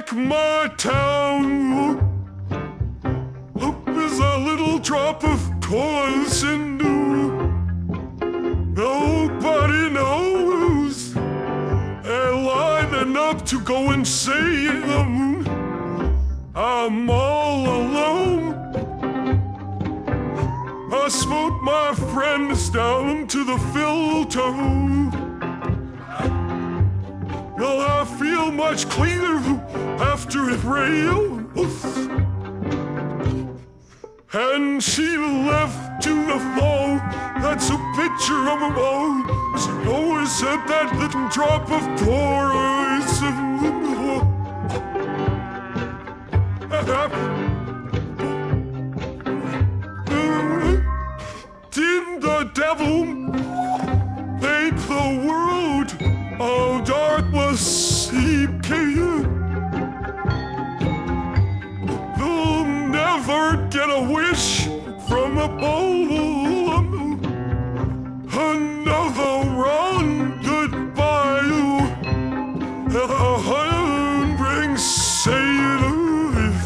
like my town. Hope is a little drop of poison. Nobody knows. And lining up to go and see them. I'm all alone. I smoke my friends down to the filter. Well, I feel much cleaner after it rains. And she left to the floor. That's a picture of her own. She always said that little drop of poison. Did the devil make the world all darkness seeping? They'll never get a wish from a bowl. Another wrong goodbye. Heaven brings sailors.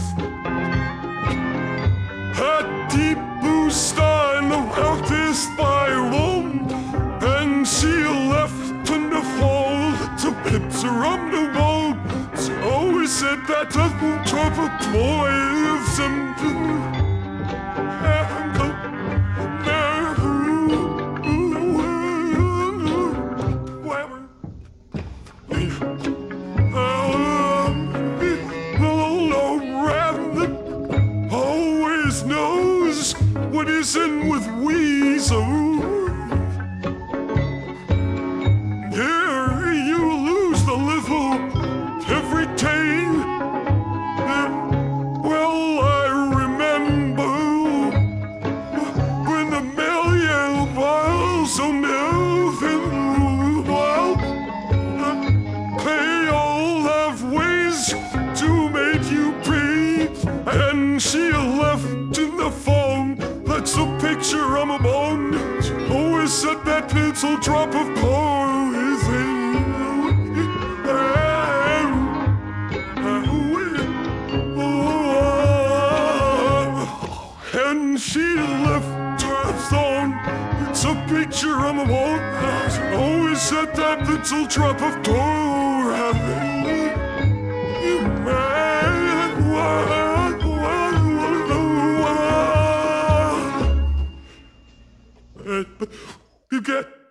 A deep blue star in the healthy spiral. And she left in the fall to picture on the wall. She always said that doesn't drop a poison. Always knows what is in with Weasel. Here you lose the little every day. Well, I remember when the million miles of million well, they all have ways to make you pay. And she left in the phone. That's a picture on my bone. She always said that little drop of poison. And she left her phone. It's a picture on my wall. She always said that little drop of poison. You get